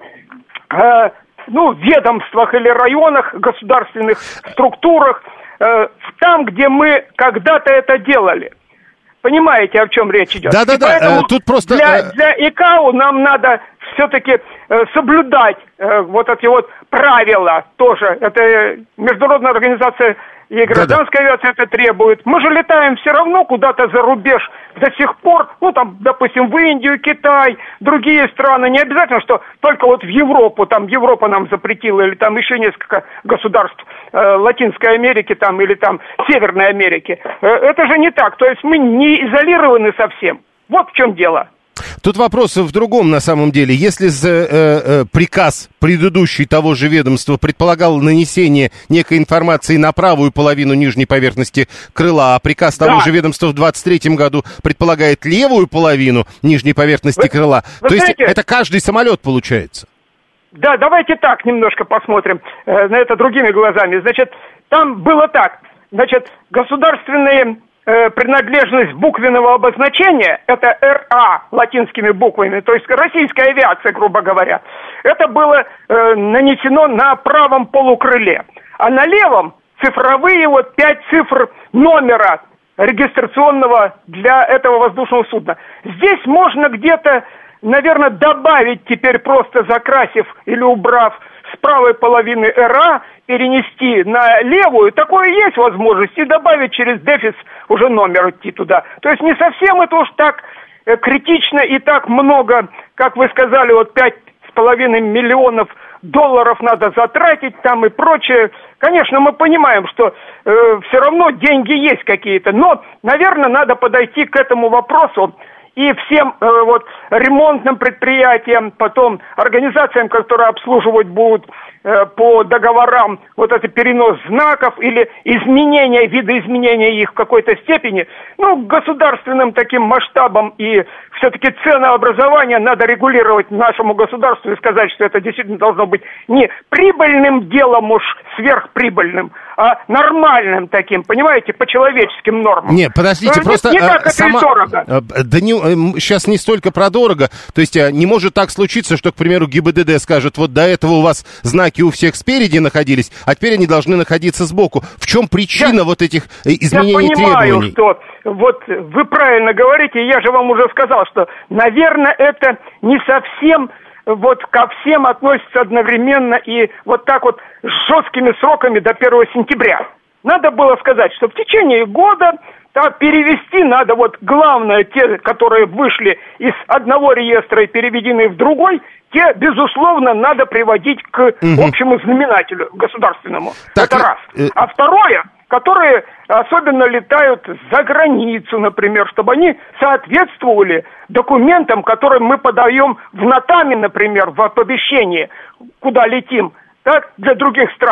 э, ну, ведомствах или районах, государственных структурах, э, там, где мы когда-то это делали. Понимаете, о чем речь идет? Да-да-да, э, тут просто... Для, для ИКАО нам надо все-таки э, соблюдать э, вот эти вот правила тоже. Это Международная организация и гражданская Да-да. авиация это требует. Мы же летаем все равно куда-то за рубеж до сих пор, ну там, допустим, в Индию, Китай, другие страны. Не обязательно, что только вот в Европу, там Европа нам запретила, или там еще несколько государств э, Латинской Америки там, или там Северной Америки. Э, это же не так, то есть мы не изолированы совсем. Вот в чем дело. Тут вопрос в другом на самом деле. Если э, э, приказ предыдущий того же ведомства предполагал нанесение некой информации на правую половину нижней поверхности крыла, а приказ того да. же ведомства в двадцать третьем году предполагает левую половину нижней поверхности вы, крыла, вы то знаете, есть это каждый самолет получается? Да, давайте так немножко посмотрим э, на это другими глазами. Значит, там было так. Значит, государственные... принадлежность буквенного обозначения, это эр а латинскими буквами, то есть российская авиация, грубо говоря, это было э, нанесено на правом полукрыле. А на левом цифровые вот пять цифр номера регистрационного для этого воздушного судна. Здесь можно где-то, наверное, добавить теперь, просто закрасив или убрав с правой половины эр а, перенести на левую, такое есть возможность, и добавить через дефис уже номер идти туда. То есть не совсем это уж так э, критично и так много, как вы сказали, вот пять с половиной миллионов долларов надо затратить там и прочее. Конечно, мы понимаем, что э, все равно деньги есть какие-то, но, наверное, надо подойти к этому вопросу и всем э, вот ремонтным предприятиям, потом организациям, которые обслуживать будут э, по договорам вот это перенос знаков или изменение, видоизменения их в какой-то степени, ну, государственным таким масштабом, и все-таки ценообразование надо регулировать нашему государству и сказать, что это действительно должно быть не прибыльным делом уж сверхприбыльным, а нормальным таким, понимаете, по человеческим нормам. Не, подождите, но просто... Не, не так а, это сама... и дорого. Да не, сейчас не столько про дорого, то есть не может так случиться, что, к примеру, ГИБДД скажет, вот до этого у вас знаки у всех спереди находились, а теперь они должны находиться сбоку. В чем причина я, вот этих изменений требований? Я понимаю, что вот вы правильно говорите, я же вам уже сказал, что, наверное, это не совсем вот ко всем относится одновременно и вот так вот с жесткими сроками до первого сентября. Надо было сказать, что в течение года так перевести надо, вот главное, те, которые вышли из одного реестра и переведены в другой, те, безусловно, надо приводить к угу. общему знаменателю государственному. Так, это раз. Э... А второе, которые особенно летают за границу, например, чтобы они соответствовали документам, которые мы подаем в НОТАМе, например, в оповещении, куда летим, так, для других стран.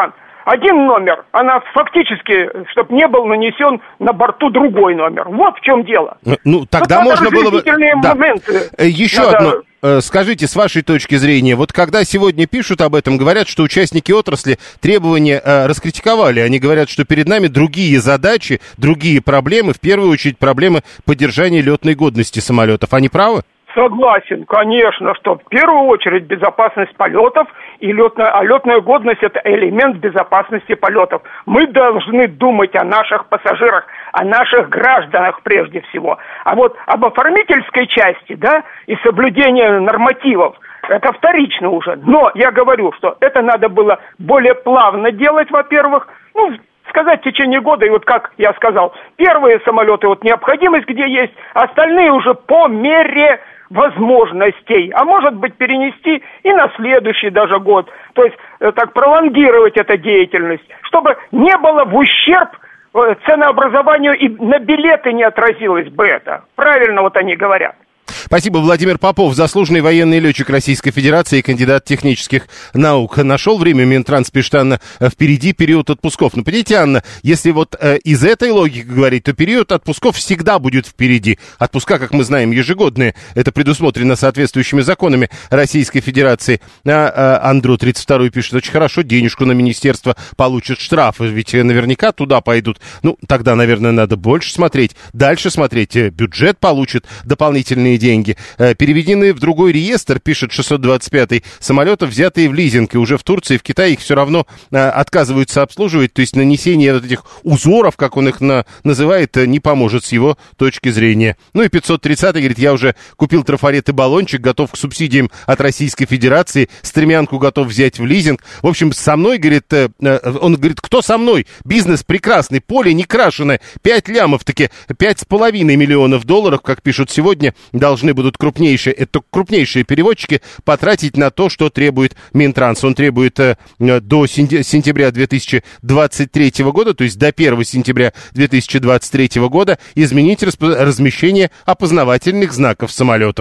один номер, она фактически, чтобы не был нанесен на борту другой номер. Вот в чем дело. Ну, тогда вот можно было бы... Да. Моменты. Еще надо... одно. Скажите, с вашей точки зрения, вот когда сегодня пишут об этом, говорят, что участники отрасли требования э, раскритиковали. Они говорят, что перед нами другие задачи, другие проблемы, в первую очередь проблемы поддержания летной годности самолетов. Они правы? Согласен, конечно, что в первую очередь безопасность полетов, и летная, а летная годность – это элемент безопасности полетов. Мы должны думать о наших пассажирах, о наших гражданах прежде всего. А вот об оформительской части, да, и соблюдении нормативов – это вторично уже. Но я говорю, что это надо было более плавно делать, во-первых, ну, сказать в течение года, и вот как я сказал, первые самолеты, вот необходимость где есть, остальные уже по мере возможностей, а может быть перенести и на следующий даже год, то есть э, так пролонгировать эту деятельность, чтобы не было в ущерб э, ценообразованию и на билеты не отразилось бы это. Правильно вот они говорят. Спасибо. Владимир Попов, заслуженный военный летчик Российской Федерации и кандидат технических наук. Нашел время, Минтранс пишет, Анна, впереди период отпусков. Но, понимаете, Анна, если вот э, из этой логики говорить, то период отпусков всегда будет впереди. Отпуска, как мы знаем, ежегодные. Это предусмотрено соответствующими законами Российской Федерации. А, а Андро тридцать второй пишет, очень хорошо, денежку на министерство получат, штрафы, ведь наверняка туда пойдут. Ну, тогда, наверное, надо больше смотреть, дальше смотреть. Бюджет получит дополнительные деньги. Переведены в другой реестр, пишет шестьсот двадцать пятый, самолетов, взятые в лизинг, и уже в Турции, в Китае их все равно а, отказываются обслуживать, то есть нанесение вот этих узоров, как он их на, называет, не поможет с его точки зрения. Ну и пятьсот тридцатый говорит, я уже купил трафарет и баллончик, готов к субсидиям от Российской Федерации, стремянку готов взять в лизинг. В общем, со мной, говорит, э, он говорит, кто со мной? Бизнес прекрасный, поле не крашеное, пять лямов, таки пять с половиной миллионов долларов, как пишут сегодня, должны будут крупнейшие, это крупнейшие перевозчики потратить на то, что требует Минтранс. Он требует э, до сентября две тысячи двадцать третьего года, то есть до первого сентября две тысячи двадцать третьего года, изменить расп- размещение опознавательных знаков самолетов.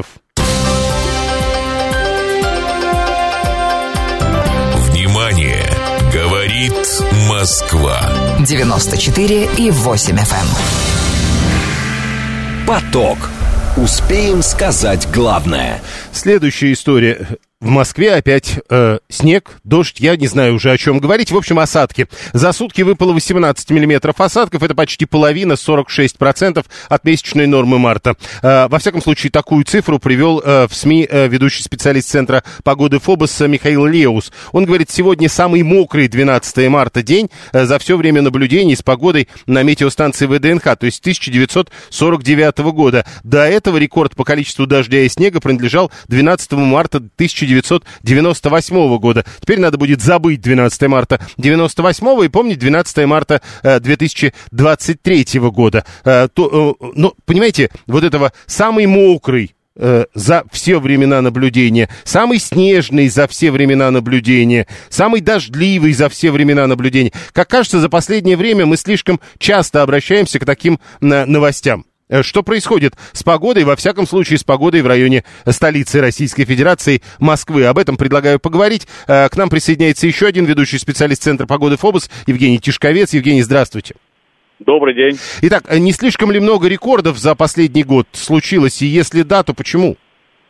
Внимание! Говорит Москва. девяносто четыре и восемь эф эм. Поток. Успеем сказать главное. Следующая история. В Москве опять э, снег, дождь, я не знаю уже о чем говорить. В общем, осадки. За сутки выпало восемнадцать миллиметров осадков. Это почти половина, сорок шесть процентов от месячной нормы марта. Э, во всяком случае, такую цифру привел э, в СМИ э, ведущий специалист Центра погоды ФОБОС Михаил Леус. Он говорит, сегодня самый мокрый двенадцатого марта день э, за все время наблюдений с погодой на метеостанции ВДНХ, то есть тысяча девятьсот сорок девятого года. До этого рекорд по количеству дождя и снега принадлежал двенадцатого марта тысяча девятьсот девяносто восьмого года. Теперь надо будет забыть двенадцатого марта девяносто восьмого и помнить двенадцатого марта э, две тысячи двадцать третьего года. Э, то, э, ну, понимаете, вот этого самый мокрый э, за все времена наблюдения, самый снежный за все времена наблюдения, самый дождливый за все времена наблюдения. Как кажется, за последнее время мы слишком часто обращаемся к таким э, новостям. Что происходит с погодой, во всяком случае, с погодой в районе столицы Российской Федерации, Москвы. Об этом предлагаю поговорить. К нам присоединяется еще один ведущий специалист Центра погоды ФОБОС, Евгений Тишковец. Евгений, здравствуйте. Добрый день. Итак, не слишком ли много рекордов за последний год случилось? И если да, то почему?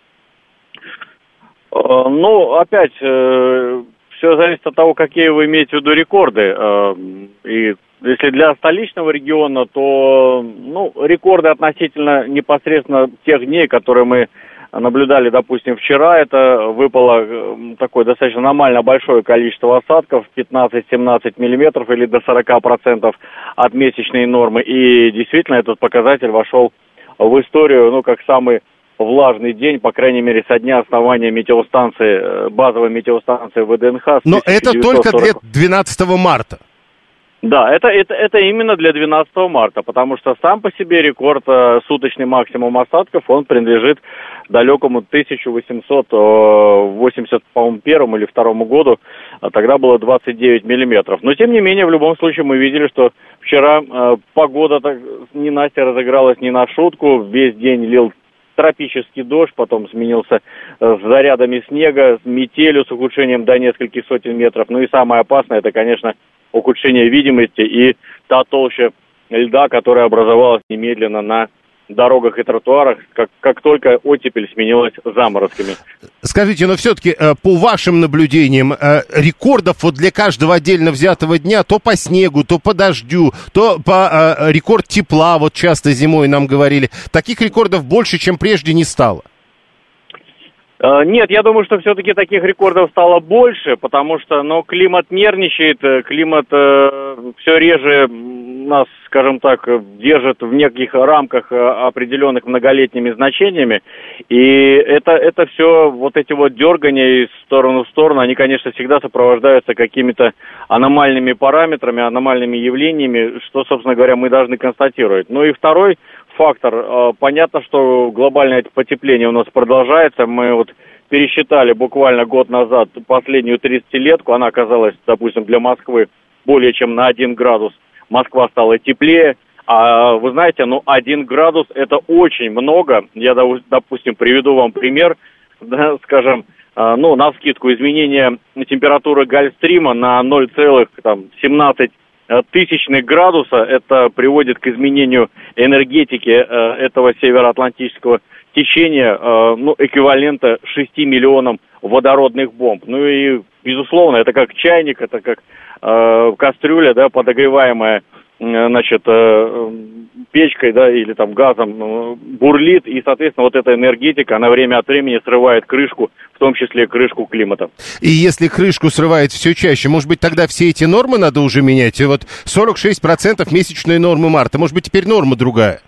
Ну, опять, все зависит от того, какие вы имеете в виду рекорды. И если для столичного региона, то ну, рекорды относительно непосредственно тех дней, которые мы наблюдали, допустим, вчера, это выпало такое достаточно аномально большое количество осадков, пятнадцать-семнадцать миллиметров или до сорок процентов от месячной нормы. И действительно этот показатель вошел в историю, ну, как самый влажный день, по крайней мере, со дня основания метеостанции, базовой метеостанции ВДНХ. Но это только для двенадцатого марта. Да, это, это, это именно для двенадцатого марта, потому что сам по себе рекорд э, суточный максимум осадков, он принадлежит далекому тысяча восемьсот восемьдесят первому или второму году, а тогда было двадцать девять миллиметров. Но, тем не менее, в любом случае мы видели, что вчера э, погода так, ненастье разыгралась не на шутку, весь день лил тропический дождь, потом сменился с зарядами снега, с метелью, с ухудшением до нескольких сотен метров. Ну и самое опасное, это, конечно, ухудшение видимости и та толща льда, которая образовалась немедленно на дорогах и тротуарах, как, как только оттепель сменилась заморозками. Скажите, но все-таки по вашим наблюдениям рекордов вот для каждого отдельно взятого дня то по снегу, то по дождю, то по рекорд тепла, вот часто зимой нам говорили, таких рекордов больше, чем прежде, не стало? Нет, я думаю, что все-таки таких рекордов стало больше, потому что, ну, климат нервничает, климат э, все реже нас, скажем так, держит в неких рамках определенных многолетними значениями, и это, это все, вот эти вот дергания из стороны в сторону, они, конечно, всегда сопровождаются какими-то аномальными параметрами, аномальными явлениями, что, собственно говоря, мы должны констатировать. Ну и второй фактор. Понятно, что глобальное потепление у нас продолжается. Мы вот пересчитали буквально год назад последнюю тридцатилетку. Она оказалась, допустим, для Москвы более чем на один градус. Москва стала теплее. А вы знаете, ну, один градус – это очень много. Я, допустим, приведу вам пример. Да, скажем, ну, навскидку, изменение температуры Гольфстрима на ноль целых семнадцать тысячных градуса, это приводит к изменению энергетики э, этого североатлантического течения, э, ну, эквивалента шести миллионам водородных бомб. Ну и, безусловно, это как чайник, это как э, кастрюля, да, подогреваемая, э, значит, э, печкой, да, или там газом, э, бурлит, и, соответственно, вот эта энергетика, она время от времени срывает крышку, в том числе крышку климата. И если крышку срывает все чаще, может быть, тогда все эти нормы надо уже менять? И вот сорок шесть процентов месячной нормы марта, может быть, теперь норма другая?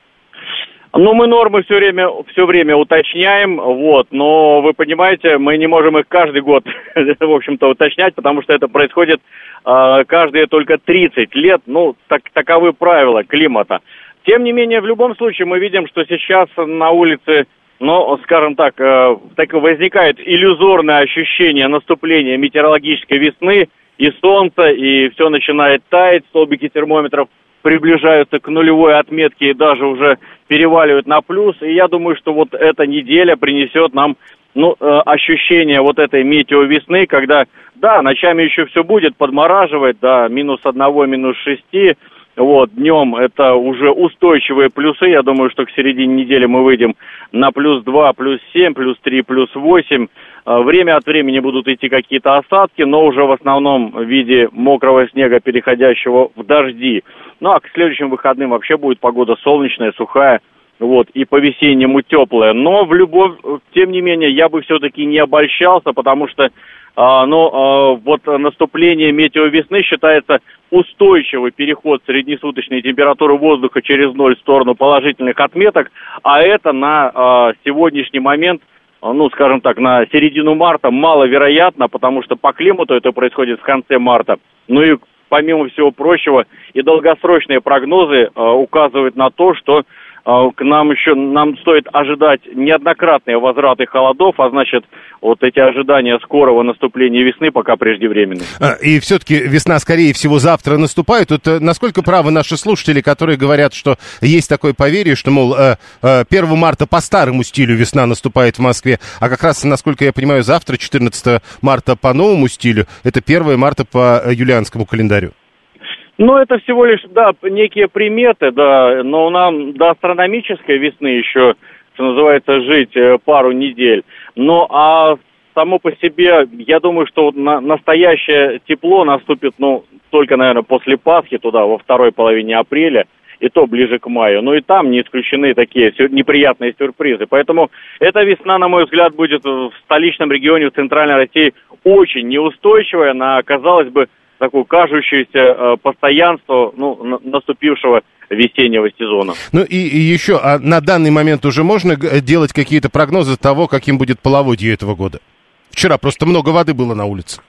Ну, мы нормы все время, все время уточняем, вот, но вы понимаете, мы не можем их каждый год, в общем-то, уточнять, потому что это происходит э, каждые только тридцать лет, ну, так, таковы правила климата. Тем не менее, в любом случае, мы видим, что сейчас на улице, ну, скажем так, э, так возникает иллюзорное ощущение наступления метеорологической весны, и солнце, и все начинает таять, столбики термометров приближаются к нулевой отметке и даже уже переваливают на плюс. И я думаю, что вот эта неделя принесет нам, ну, э, ощущение вот этой метеовесны, когда, да, ночами еще все будет подмораживать, да, минус одного, минус шести. Вот, днем это уже устойчивые плюсы. Я думаю, что к середине недели мы выйдем на плюс два, плюс семь, плюс три, плюс восемь. Время от времени будут идти какие-то осадки, но уже в основном в виде мокрого снега, переходящего в дожди. Ну, а к следующим выходным вообще будет погода солнечная, сухая, вот, и по-весеннему теплая. Но в любом, тем не менее, я бы все-таки не обольщался, потому что, а, ну, а, вот наступление метеовесны считается устойчивый переход среднесуточной температуры воздуха через ноль в сторону положительных отметок, а это на а, сегодняшний момент, ну, скажем так, на середину марта маловероятно, потому что по климату это происходит в конце марта. Ну и помимо всего прочего, и долгосрочные прогнозы э, указывают на то, что э, к нам еще нам стоит ожидать неоднократные возвраты холодов, а значит, вот эти ожидания скорого наступления весны пока преждевременны. И все-таки весна, скорее всего, завтра наступает. Тут насколько правы наши слушатели, которые говорят, что есть такое поверье, что, мол, первого марта по старому стилю весна наступает в Москве, а как раз, насколько я понимаю, завтра, четырнадцатого марта, по новому стилю, это первого марта по юлианскому календарю. Ну, это всего лишь, да, некие приметы, да, но нам до астрономической весны еще, что называется, жить пару недель. Ну, а само по себе, я думаю, что на, настоящее тепло наступит, ну, только, наверное, после Пасхи, туда, во второй половине апреля, и то ближе к маю. Ну, и там не исключены такие неприятные сюрпризы. Поэтому эта весна, на мой взгляд, будет в столичном регионе, в центральной России очень неустойчивая, на, казалось бы, такое кажущееся э, постоянство, ну, наступившего весеннего сезона. Ну и, и еще, а на данный момент уже можно делать какие-то прогнозы того, каким будет половодье этого года? Вчера просто много воды было на улице.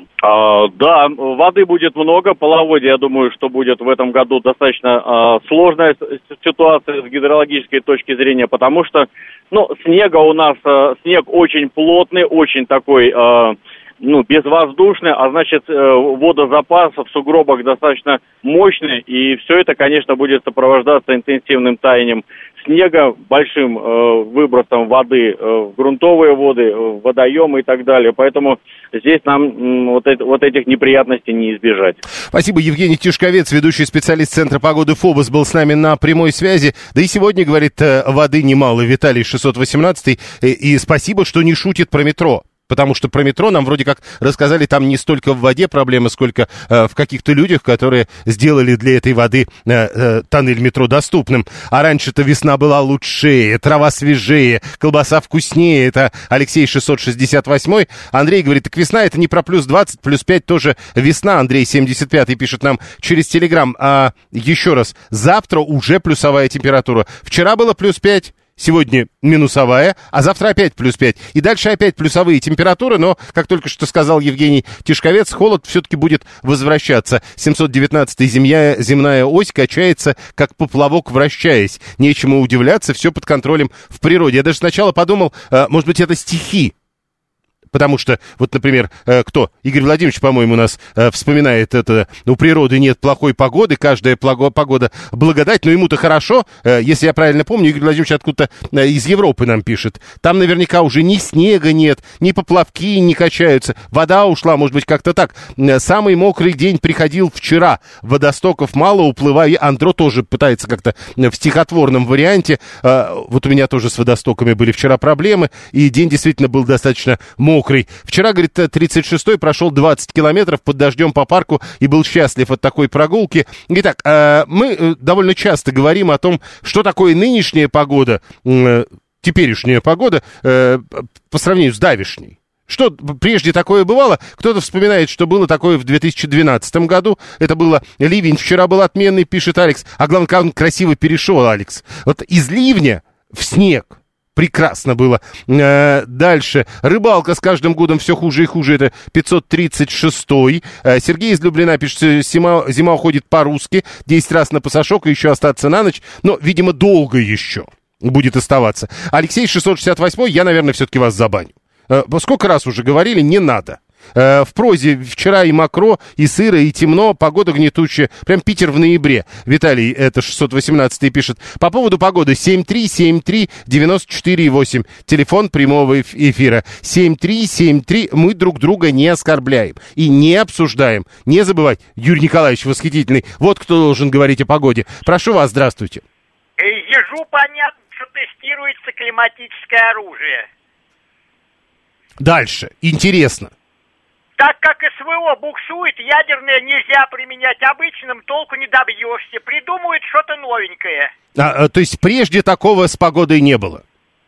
А, да, воды будет много, половодье, я думаю, что будет в этом году достаточно а, сложная ситуация с гидрологической точки зрения, потому что, ну, снега у нас, а, снег очень плотный, очень такой... А, ну, безвоздушный, а значит, водозапас в сугробах достаточно мощный, и все это, конечно, будет сопровождаться интенсивным таянием снега, большим э, выбросом воды э, в грунтовые воды, э, в водоемы и так далее. Поэтому здесь нам м, вот, это, вот этих неприятностей не избежать. Спасибо. Евгений Тишковец, ведущий специалист Центра погоды ФОБОС, был с нами на прямой связи. Да и сегодня, говорит, воды немало. Виталий шестьсот восемнадцать. И, и спасибо, что не шутит про метро. Потому что про метро нам вроде как рассказали, там не столько в воде проблемы, сколько э, в каких-то людях, которые сделали для этой воды э, э, тоннель метро доступным. А раньше-то весна была лучшее, трава свежее, колбаса вкуснее. Это Алексей шестьсот шестьдесят восемь. Андрей говорит, так весна это не про плюс двадцать, плюс пять тоже весна. Андрей семьдесят пятый пишет нам через Телеграм. А еще раз, завтра уже плюсовая температура. Вчера было плюс пять. Сегодня минусовая, а завтра опять плюс пять. И дальше опять плюсовые температуры, но, как только что сказал Евгений Тишковец, холод все-таки будет возвращаться. семьсот девятнадцатая земля, земная ось качается, как поплавок, вращаясь. Нечему удивляться, все под контролем в природе. Я даже сначала подумал, может быть, это стихи. Потому что, вот, например, э, кто? Игорь Владимирович, по-моему, у нас э, вспоминает это, у природы нет плохой погоды, каждая плаго- погода благодать, но ему-то хорошо, э, если я правильно помню, Игорь Владимирович откуда-то э, из Европы нам пишет. Там наверняка уже ни снега нет, ни поплавки не качаются, вода ушла, может быть, как-то так. Самый мокрый день приходил вчера, водостоков мало, уплывая. Андро тоже пытается как-то в стихотворном варианте. Э, вот у меня тоже с водостоками были вчера проблемы, и день действительно был достаточно мокрый. Вчера, говорит, тридцать шестой прошел двадцать километров под дождем по парку и был счастлив от такой прогулки. Итак, мы довольно часто говорим о том, что такое нынешняя погода, теперешняя погода по сравнению с давешней. Что прежде такое бывало? Кто-то вспоминает, что было такое в две тысячи двенадцатом году. Это было ливень. Вчера был отменный, пишет Алекс. А главное, как он красиво перешел, Алекс. Вот из ливня в снег. Прекрасно было. Э, дальше. Рыбалка с каждым годом все хуже и хуже. Это пятьсот тридцать шестой. Э, Сергей из Люблина пишет, зима, зима уходит по-русски. десять раз на пасашок и еще остаться на ночь. Но, видимо, долго еще будет оставаться. Алексей шестьсот шестьдесят восемь. Я, наверное, все-таки вас забаню. Э, сколько раз уже говорили, не надо. Э, в прозе вчера и мокро, и сыро, и темно, погода гнетущая. Прям Питер в ноябре. Виталий, это шестьсот восемнадцатый, пишет. По поводу погоды семь три семь три девять четыре восемь. Телефон прямого эфира. семь три семь три. Мы друг друга не оскорбляем и не обсуждаем. Не забывать, Юрий Николаевич восхитительный. Вот кто должен говорить о погоде. Прошу вас, здравствуйте. Ежу понятно, что тестируется климатическое оружие. Дальше. Интересно. Так как СВО буксует, ядерное нельзя применять обычным, толку не добьешься. Придумают что-то новенькое. А, то есть прежде такого с погодой не было?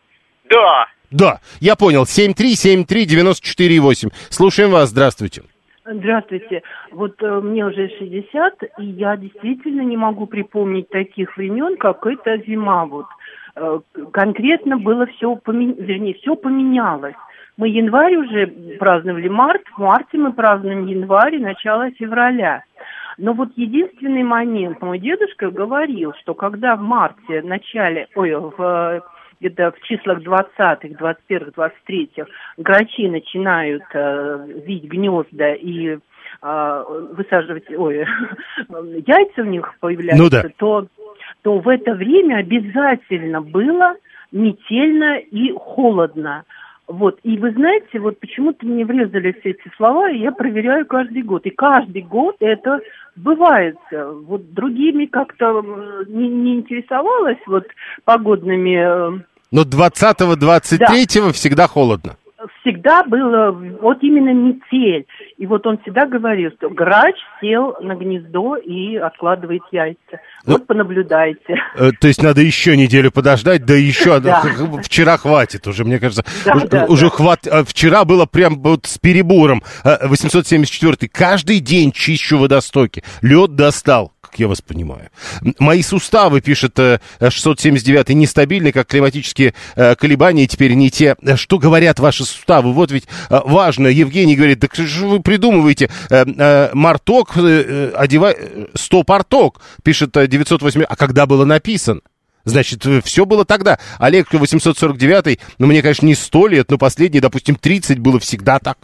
Да. Да, я понял. семь три семь три девять четыре восемь. Слушаем вас, здравствуйте. Здравствуйте. Вот э, мне уже шестьдесят, и я действительно не могу припомнить таких времен, как эта зима. Вот. Э, конкретно было все, помен... вернее, все поменялось. Мы январь уже праздновали март, в марте мы празднуем январь и начало февраля. Но вот единственный момент, мой дедушка говорил, что когда в марте, в начале, ой, в, где-то в числах двадцатых, двадцать первых, двадцать третьих грачи начинают э, вить гнезда и э, высаживать, ой, яйца в них появляются, ну да. то, то в это время обязательно было метельно и холодно. Вот, и вы знаете, вот почему-то мне врезались эти слова, и я проверяю каждый год. И каждый год это сбывается. Вот другими как-то не, не интересовалась вот погодными... Но двадцатого двадцать третьего да. всегда холодно. Всегда было вот именно метель. И вот он всегда говорил, что грач сел на гнездо и откладывает яйца. Ну, вот понаблюдайте. Э, то есть надо еще неделю подождать, да еще да. вчера хватит уже, мне кажется. Да, уже да, уже да. хват. Вчера было прям вот с перебором. восемьсот семьдесят четвёртый. Каждый день чищу водостоки. Лед достал. Как я вас понимаю. Мои суставы, пишет шестьсот семьдесят девятый, нестабильны, как климатические э, колебания, теперь не те. Что говорят ваши суставы? Вот ведь э, важно. Евгений говорит, так что вы придумываете? Э, э, марток, э, одевай... Стоп-арток, пишет девятьсот восемь. А когда было написано? Значит, все было тогда. Олег восемьсот сорок девятый, ну, мне, конечно, не сто лет, но последние, допустим, тридцать было всегда так.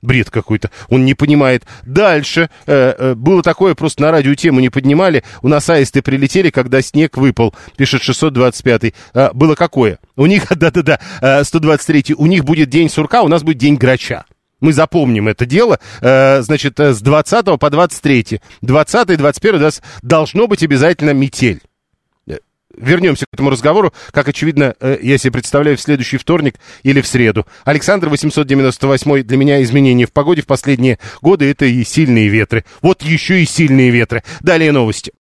Бред какой-то, он не понимает. Дальше, э, э, было такое, просто на радио тему не поднимали, у нас аисты прилетели, когда снег выпал, пишет шестьсот двадцать пятый. Э, было какое? У них, да-да-да, э, сто двадцать третий, у них будет день сурка, у нас будет день грача. Мы запомним это дело, э, значит, с двадцатого по двадцать третий. двадцатый, двадцать первый у нас должно быть обязательно метель. Вернемся к этому разговору, как очевидно, я себе представляю, в следующий вторник или в среду. Александр, восемьсот девяносто восемь, для меня изменения в погоде в последние годы — это и сильные ветры. Вот еще и сильные ветры. Далее новости.